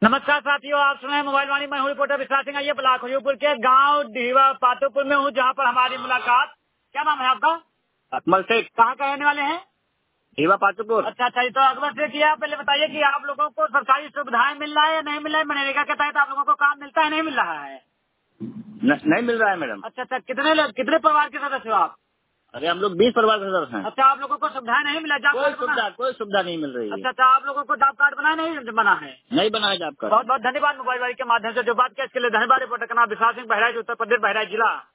नमस्कार साथियों, आप सुन रहे हैं मोबाइल वाणी। मैं हूँ रिपोर्टर विश्वास सिंह। ये ब्लॉक हरिपुर के गांव ढीवा पातोपुर में हूँ, जहाँ पर हमारी मुलाकात। क्या नाम है आपका? अकमल शेख। कहाँ का रहने वाले हैं? ढीवा पातोपुर। अच्छा अच्छा, तो अकबर शेख, आप पहले बताइए कि आप लोगों को सरकारी सुविधाएं मिल रहा है या नहीं मिल रहा है? मनरेगा के तहत आप लोगों को काम मिलता है, नहीं मिल रहा है? नहीं मिल रहा है मैडम। अच्छा अच्छा, कितने परिवार के सदस्य हो आप? अरे हम लोग 20 परिवार के सदस्य हैं। अच्छा, आप लोगों को सुविधाएं नहीं मिला? कोई सुविधा नहीं मिल रही है। अच्छा अच्छा, आप लोगों को जॉब कार्ड बना नहीं बना है? नहीं बना है जॉब कार्ड। बहुत बहुत धन्यवाद मोबाइल वाणी के माध्यम से जो बात किया इसके लिए धन्यवाद। रिपोर्टर का नाम विश्वास सिंह, बहराइच, उत्तर प्रदेश, बहराइच जिला।